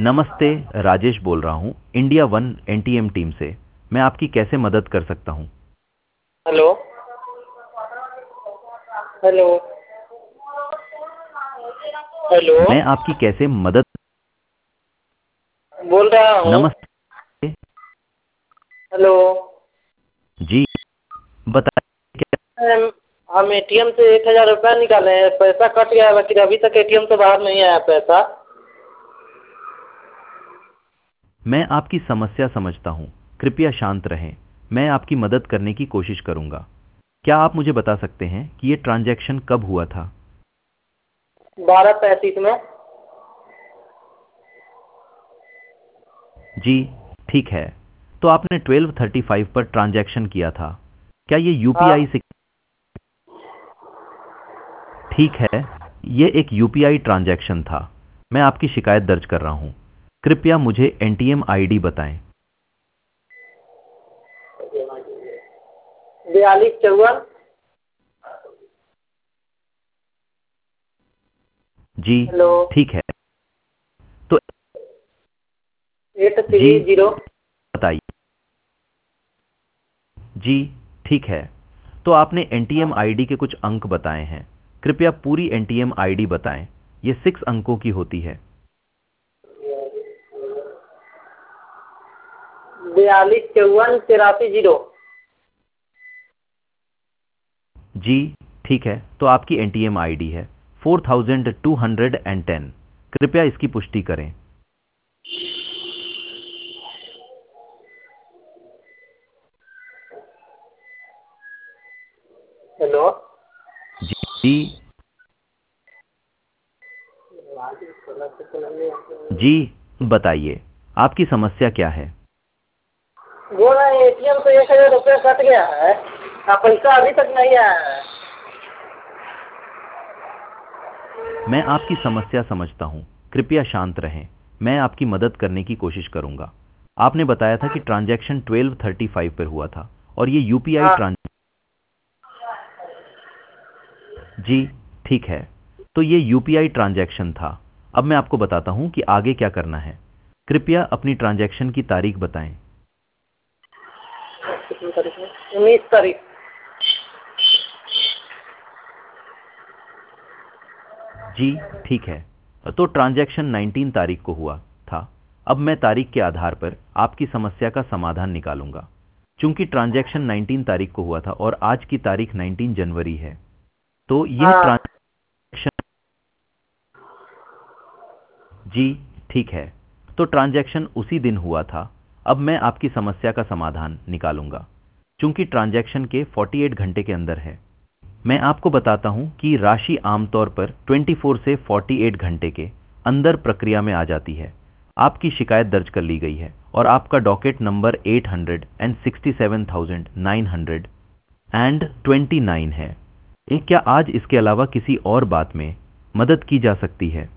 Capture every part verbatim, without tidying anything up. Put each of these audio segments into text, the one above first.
नमस्ते, राजेश बोल रहा हूँ इंडिया वन एनटीएम टीम से। मैं आपकी कैसे मदद कर सकता हूँ? हेलो। हेलो। हेलो। मैं आपकी कैसे मदद बोल रहा हूँ। नमस्ते। हेलो। जी, बताइए क्या? हम हम एटीएम से एक हजार रुपया निकाले हैं, पैसा कट गया है, लेकिन अभी तक एटीएम से बाहर नहीं आया पैसा। मैं आपकी समस्या समझता हूँ। कृपया शांत रहें। मैं आपकी मदद करने की कोशिश करूँगा। क्या आप मुझे बता सकते हैं कि ये ट्रांजैक्शन कब हुआ था? बारह पैंतीस में। जी, ठीक है। तो आपने ट्वेल्व थर्टी फाइव पर ट्रांजैक्शन किया था। क्या ये हाँ। यूपीआई से? ठीक है, ये एक यूपीआई ट्रांजैक्शन था। मैं आपकी शिकायत दर्ज कर रहा हूँ। कृपया मुझे एनटीएम आईडी बताएं। बयालीस चौवन। जी, हेलो। ठीक है। तो एट जी, थ्री जीरो। बताइए। जी, ठीक है। तो आपने एनटीएम आईडी के कुछ अंक बताए हैं। कृपया पूरी एनटीएम आईडी बताएं। ये सिक्स अंकों की होती है। बयालीस चौवन तिरासी जीरो। जी, ठीक है। तो आपकी एनटीएम आईडी है four thousand two hundred and ten. कृपया इसकी पुष्टि करें। हेलो। जी, जी, जी, बताइए। आपकी समस्या क्या है? बोल रहे हैं एटीएम से एक हजार रुपया कट गया है, और पैसा अभी तक नहीं आया है। मैं आपकी समस्या समझता हूँ। कृपया शांत रहें। मैं आपकी मदद करने की कोशिश करूँगा। आपने बताया था कि ट्रांजैक्शन ट्वेल्व थर्टी फाइव पर हुआ था और ये यूपीआई हाँ। ट्रांज जी, ठीक है। तो ये यूपीआई ट्रांजैक्शन था। अब मैं आपको बताता हूँ कि आगे क्या करना है। कृपया अपनी ट्रांजैक्शन की तारीख बताएं। कितनी तारीख में? उन्नीस तारीख। जी, ठीक है। तो ट्रांजैक्शन नाइनटीन तारीख को हुआ था। अब मैं तारीख के आधार पर आपकी समस्या का समाधान निकालूंगा। चूंकि ट्रांजैक्शन नाइनटीन तारीख को हुआ था और आज की तारीख नाइनटीन जनवरी है, तो यह हाँ। ट्रांजैक्शन जी, ठीक है। तो ट्रांजैक्शन उसी दिन हुआ था। अब मैं आपकी समस्या का समाधान निकालूंगा। चूंकि ट्रांजैक्शन के अड़तालीस घंटे के अंदर है, मैं आपको बताता हूं कि राशि आमतौर पर चौबीस से अड़तालीस घंटे के अंदर प्रक्रिया में आ जाती है। आपकी शिकायत दर्ज कर ली गई है और आपका docket number eight hundred and sixty seven thousand nine hundred and twenty nine है। ए, क्या आज इसके अलावा किसी और बात में मदद की जा सकती है?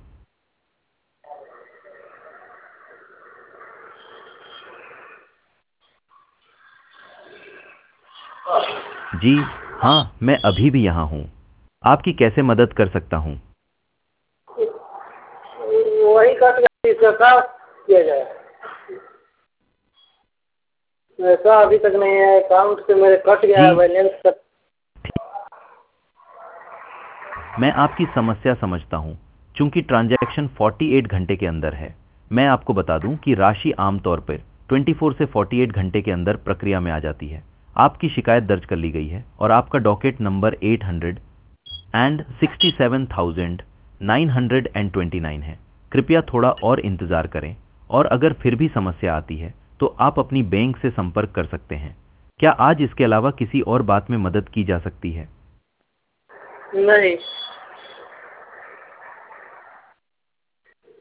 जी, हाँ, मैं अभी भी यहाँ हूँ। आपकी कैसे मदद कर सकता हूँ? वही कट गया, इसका क्या किया जाए? पैसा अभी तक नहीं है, अकाउंट से मेरे कट गया जी, है, बैलेंस कट। मैं आपकी समस्या समझता हूं। चूंकि ट्रांजैक्शन अड़तालीस घंटे के अंदर है, मैं आपको बता दूं कि राशि आमतौर पर चौबीस से अड़तालीस घंटे के अंदर प्रक्रिया में आ जाती है। आपकी शिकायत दर्ज कर ली गई है और आपका docket number eight hundred and sixty seven thousand nine hundred and twenty nine है। कृपया थोड़ा और इंतजार करें और अगर फिर भी समस्या आती है तो आप अपनी बैंक से संपर्क कर सकते हैं। क्या आज इसके अलावा किसी और बात में मदद की जा सकती है? नहीं।